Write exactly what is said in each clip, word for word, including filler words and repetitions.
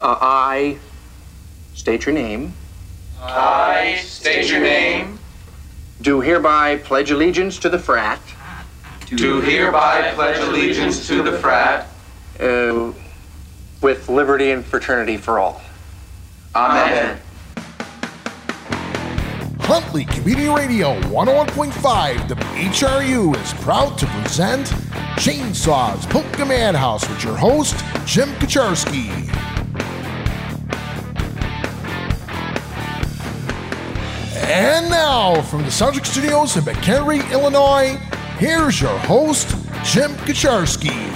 Uh, I state your name. I state your name. Do hereby pledge allegiance to the frat. Do hereby pledge allegiance to the frat. Uh, with liberty and fraternity for all. Amen. Huntley Community Radio one oh one point five W H R U is proud to present Chainsaws Polka Madhouse with your host, Jim Kaczarski. And now, from the Subject Studios in McHenry, Illinois, here's your host, Jim Kaczarski.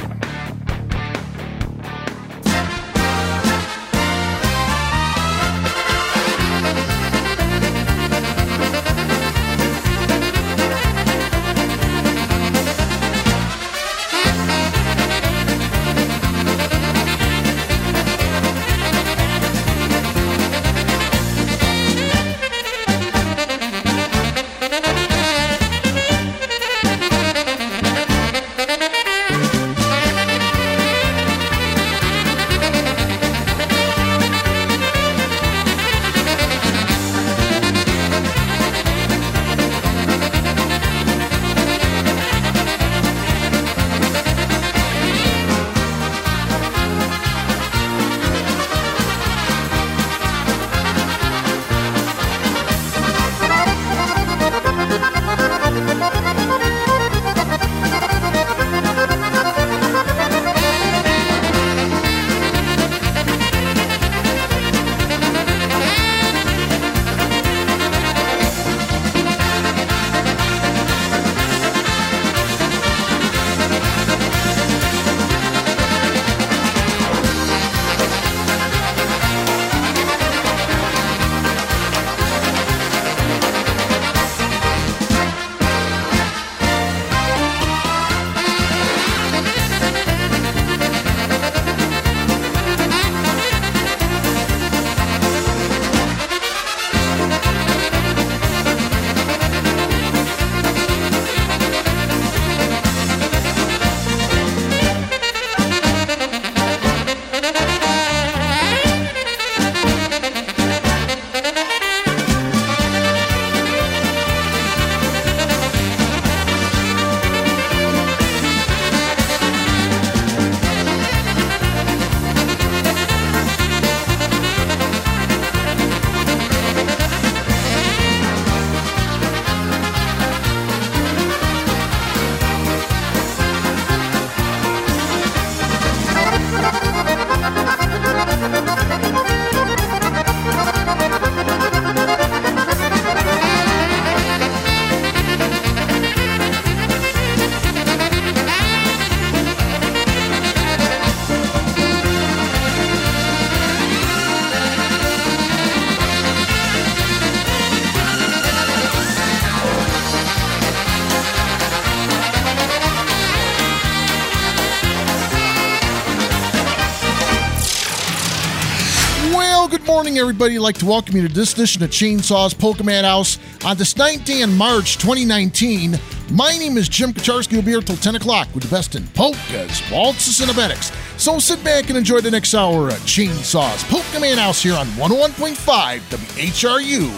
Everybody, I'd like to welcome you to this edition of Chainsaws Polka Madhouse on this ninth day in March twenty nineteen. My name is Jim Kaczarski. We'll be here till ten o'clock with the best in polkas, waltzes, and abetics. So sit back and enjoy the next hour of Chainsaws Polka Madhouse here on one oh one point five W H R U.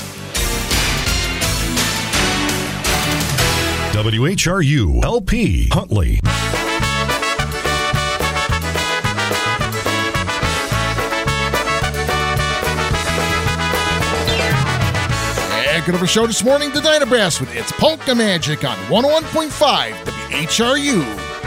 W H R U L P Huntley. Good of a show this morning, the Dynabrass with It's Polka Magic on one oh one point five W H R U.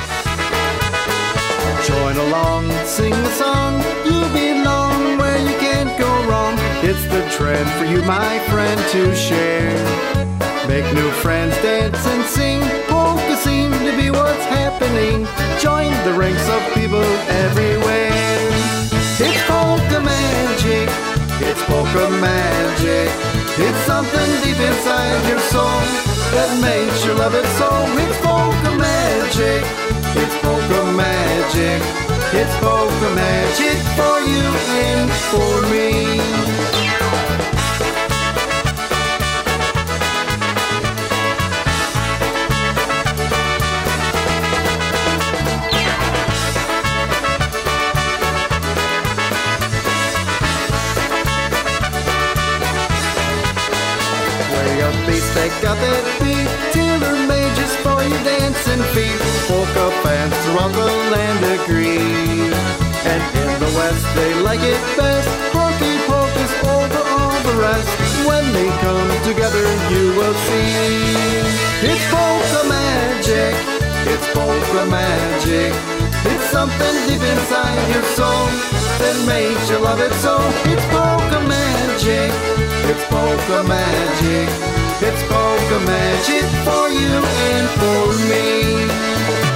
Join along, sing the song, you belong where you can't go wrong. It's the trend for you, my friend, to share. Make new friends, dance and sing, polka seem to be what's happening. Join the ranks of people everywhere. It's polka magic, it's polka magic. It's something deep inside your soul that makes you love it so. It's polka magic, it's polka magic, it's polka magic for you and for me. they got that beat, tailor-made just for your dancing feet. Polka fans throughout the land agree, and in the West they like it best. Honky Polk is over all the rest. When they come together you will see it's polka magic, it's polka magic. It's something deep inside your soul that makes you love it so. It's polka magic, it's polka magic. It's polka magic for you and for me.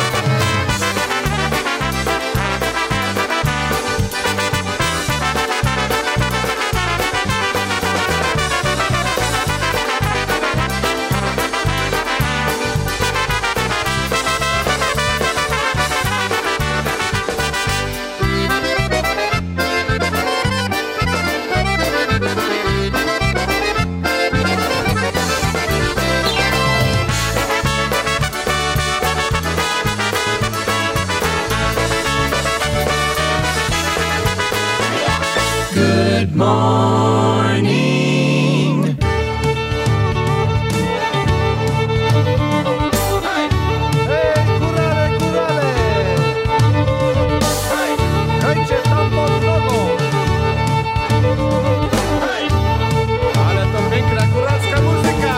Good morning. Hey, kurale, kurale! Hejcie tam pod nogą! Ale to piękna góralska muzyka!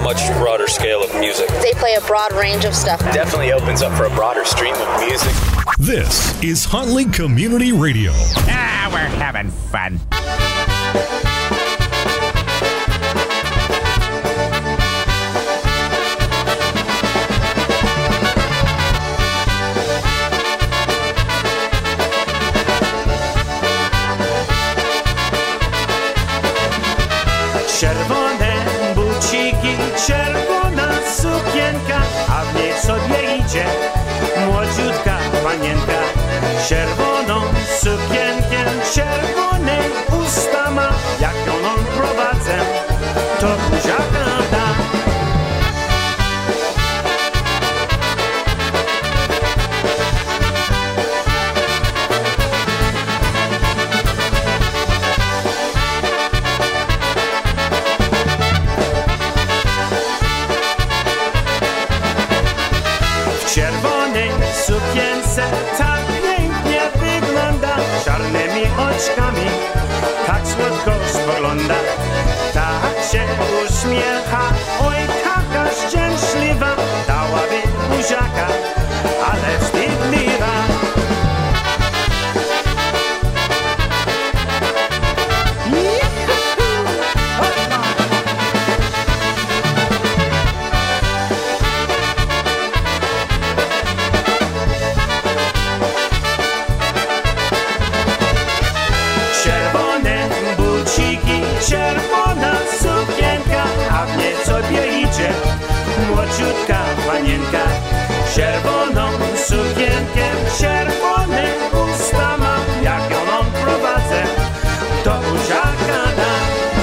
They play a broad range of stuff. Definitely opens up for a broader stream of music. This is Huntley Community Radio. Ah, we're having fun. Czerwone buciki, czerwona sukienka, a w niej sobie idzie młodziutka panienka. Czerwoną sukienkę, czerwone usta ma, jak ją on prowadzę, to buziaka da. W czerwonej sukience tak pięknie wygląda, czarnymi oczkami tak słodko spogląda, tak się uśmiecha, oj taka szczęśliwa, dałaby buziaka, ale wstydliwa. Czerwona sukienka, a w niej sobie idzie młodziutka panienka. Czerwoną sukienkę, czerwone usta ma, jak ją on prowadzę, to buziaka da.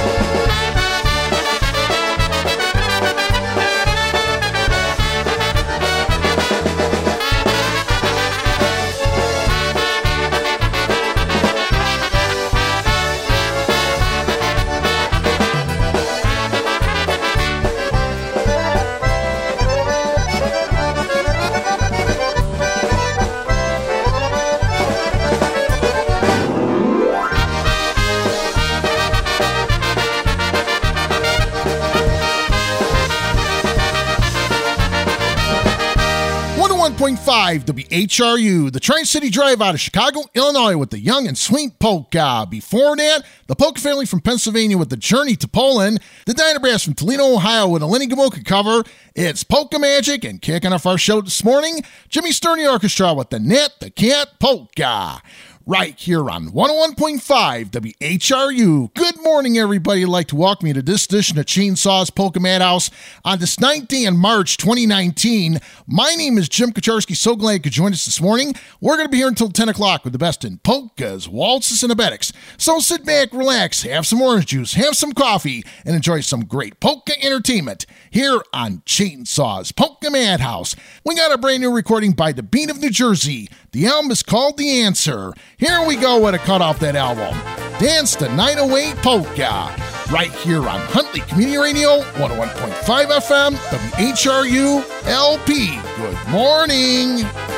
one oh one point five W H R U, the Tri-City Drive out of Chicago, Illinois with the Young and Sweet Polka. Before that, the Polka family from Pennsylvania with the Journey to Poland, the Dynabrass from Toledo, Ohio with a Lenny Gomulka cover. It's Polka Magic, and kicking off our show this morning, Jimmy Sturny Orchestra with the Net, the Cat Polka. Right here on one oh one point five W H R U. Good morning, everybody. I'd like to welcome you to this edition of Chainsaws Polka Madhouse on this ninth day in March twenty nineteen. My name is Jim Kocharski. So glad you could join us this morning. We're going to be here until ten o'clock with the best in polkas, waltzes, and abetics. So sit back, relax, have some orange juice, have some coffee, and enjoy some great polka entertainment here on Chainsaws Polka Madhouse. We got a brand new recording by The Beat of New Jersey. The album is called The Answer. Here we go with a cut off that album. Dance the nine oh eight Polka. Right here on Huntley Community Radio, one oh one point five F M, W H R U L P. Good morning.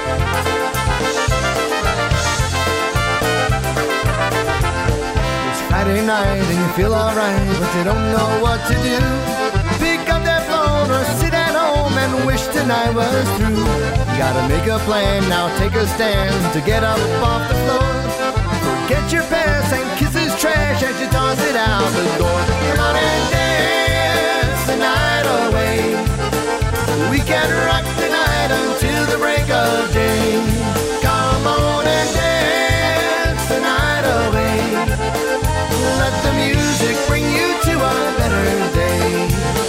It's Friday night and you feel alright, but you don't know what to do. Pick up that phone or sit at home and wish tonight was through. You gotta make a plan, now take a stand to get up off the floor. Forget your past and kiss this trash as you toss it out the door. Come on and dance the night away. We can rock the night until the break of day. Come on and dance the night away. Let the music bring you to a better day.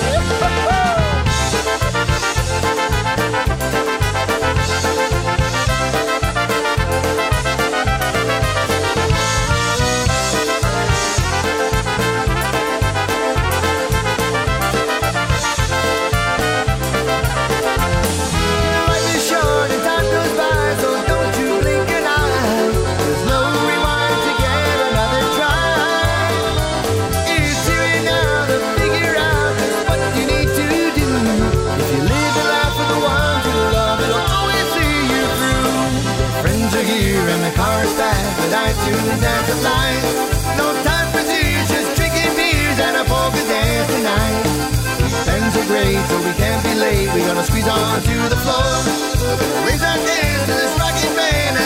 To dance the line. No time for tears, just drinking beers and a polka dance tonight. These friends are great, so we can't be late. We're gonna squeeze on to the floor. We're gonna raise our hands to this rocking band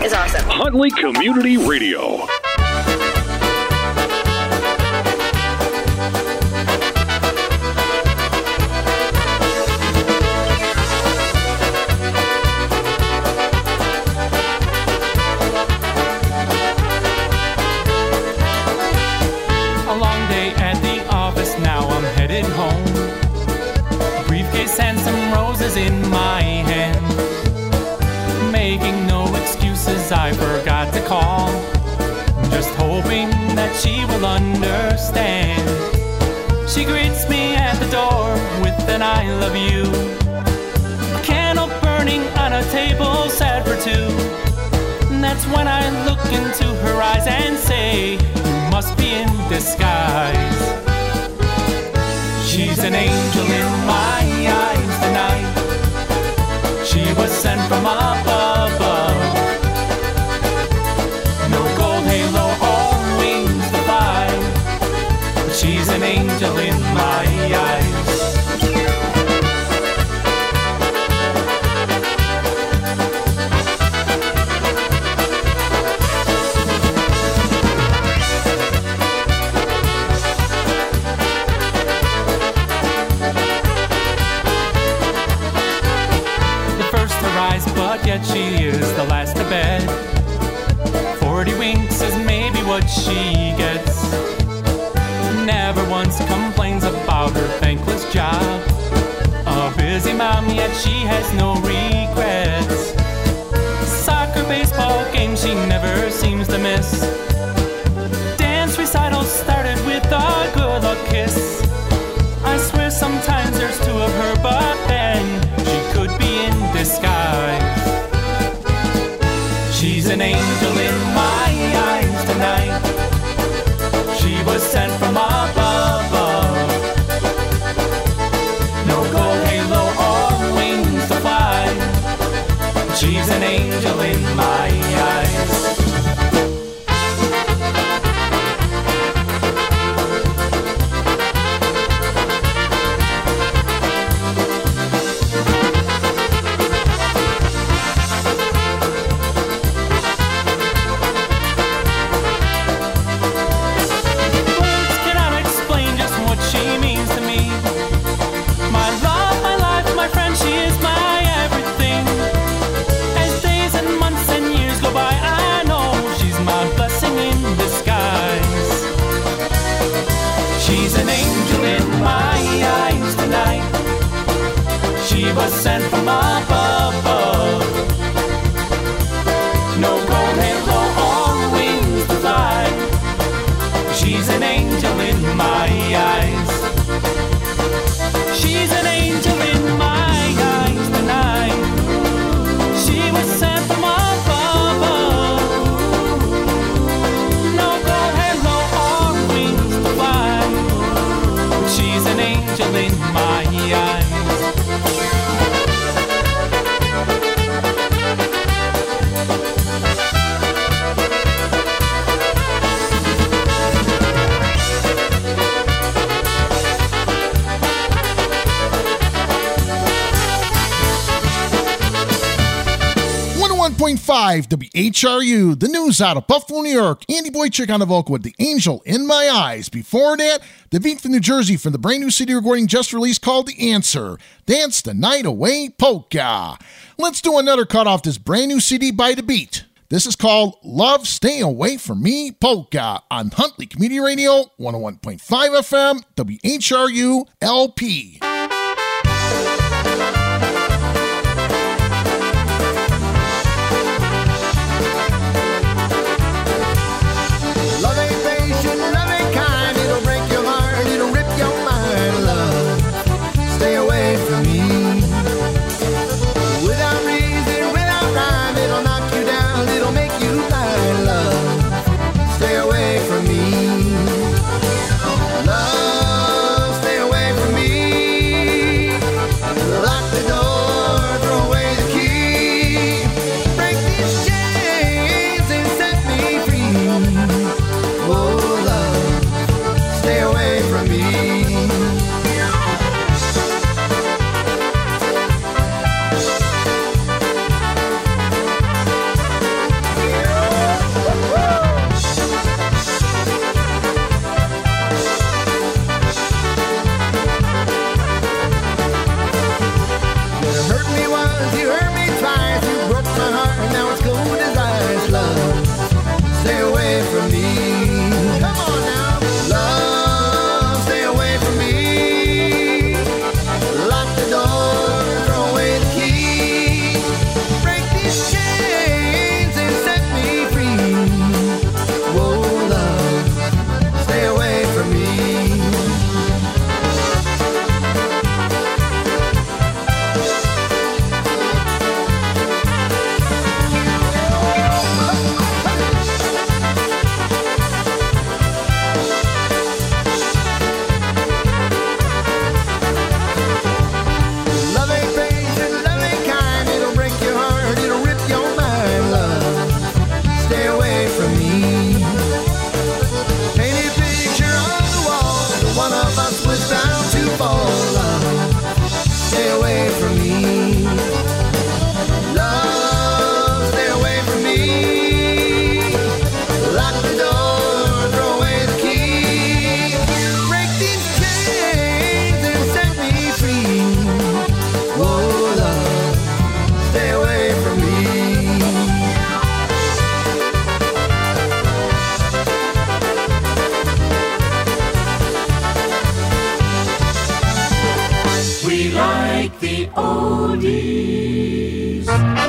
is awesome. Huntley Community Radio. A long day at the office, now I'm headed home. A briefcase and some roses in my hand. Making no excuses, I forgot to call. Just hoping that she will understand. She greets me at the door with an I love you. A candle burning on a table set for two. And that's when I look into her eyes and say, you must be in disguise. She's an angel in my eyes tonight. She was sent from above. No gold halo or wings to fly, but she's an angel in my eyes. But yet she is the last to bed. Forty winks is maybe what she gets. Never once complains about her thankless job. A busy mom, yet she has no regrets. Soccer, baseball games she never seems to miss. Dance recitals started with a good luck kiss. I swear sometimes there's two of her, but then she could be in disguise. She's an angel in my eyes tonight. She was sent from above. No gold halo or wings to fly. She's an angel in my eyes. Was sent from above. No gold halo or wings to fly. She's an angel in my eyes. She's an angel in my eyes tonight. She was sent from above. No gold halo or wings to fly. She's an angel in my eyes. one oh one point five W H R U, the news out of Buffalo, New York. Andy Boychuk on the vocal with The Angel in My Eyes. Before that, the beat from New Jersey from the brand new C D recording just released called The Answer. Dance the Night Away Polka. Let's do another cut off this brand new C D by The Beat. This is called Love Stay Away From Me Polka on Huntley Community Radio, one oh one point five F M, W H R U L P. Love, stay away from me. cold as ice, love. Stay away from me. Come on now. Love, stay away from me. Lock the door, throw away the key. Break these chains and set me free. Whoa, love, stay away from me. Love ain't patient, love ain't kind. It'll break your heart, it'll rip your mind, love. Stay away from me. Paint a picture on the wall. The one of us was bound to fall, love. Stay away from me. Love, stay away from me. Lock the door, throw away the key. Break these chains and set me free. Whoa, love, stay away from me. We like the oldies.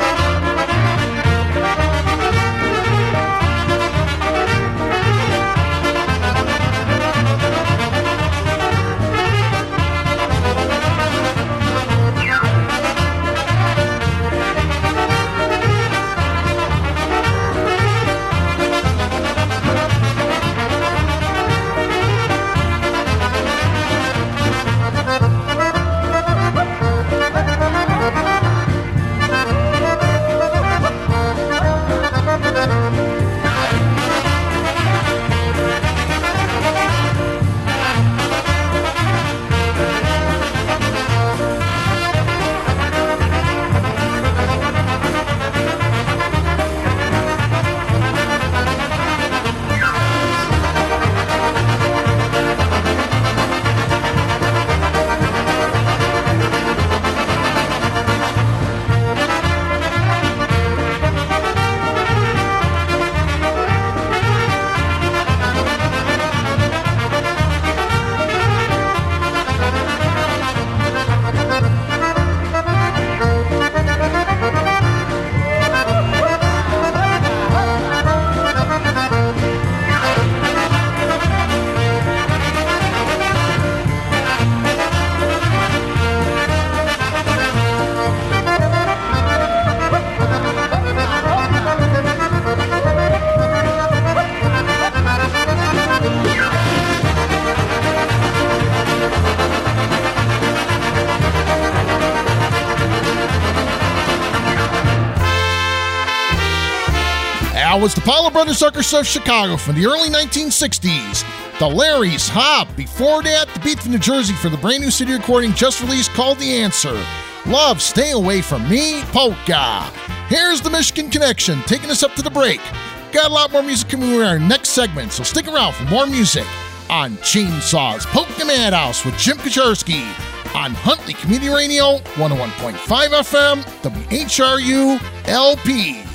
That was the Paula Brothers Circus of Chicago from the early nineteen sixties. The Larry's Hop. Before that, the beat from New Jersey for the brand new C D recording just released called The Answer. Love, Stay Away From Me, Polka. Here's the Michigan Connection taking us up to the break. Got a lot more music coming in our next segment, so stick around for more music on Chainsaws Polka Madhouse with Jim Kaczarski on Huntley Community Radio, one oh one point five F M, W H R U L P.